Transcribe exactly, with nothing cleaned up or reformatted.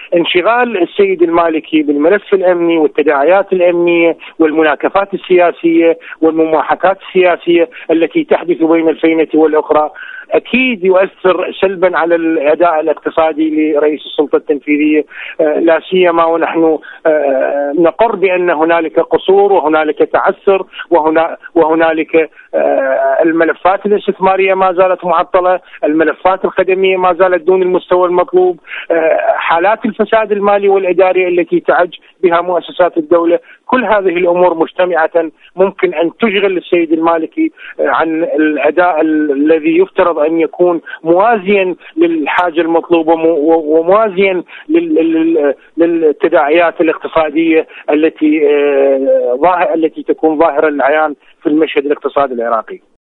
انشغال السيد المالكي بالملف الأمني والتداعيات الأمنية والمناكفات السياسية والمماحكات السياسية التي تحدث بين الفينة والأخرى أكيد يؤثر سلبا على الأداء الاقتصادي لرئيس السلطة التنفيذية، لا سيما ونحن نقر بأن هنالك قصور وهنالك تعثر وهنا وهنالك الملفات الاستثمارية ما زالت معطلة، الملفات الخدمية ما زالت دون المستوى المطلوب، حالات الفساد المالي والإداري التي تعج بها مؤسسات الدولة. كل هذه الأمور مجتمعة ممكن أن تشغل السيد المالكي عن الأداء الذي يفترض أن يكون موازيا للحاجة المطلوبة وموازيا للتداعيات الاقتصادية التي التي تكون ظاهرة للعيان في المشهد الاقتصادي العراقي.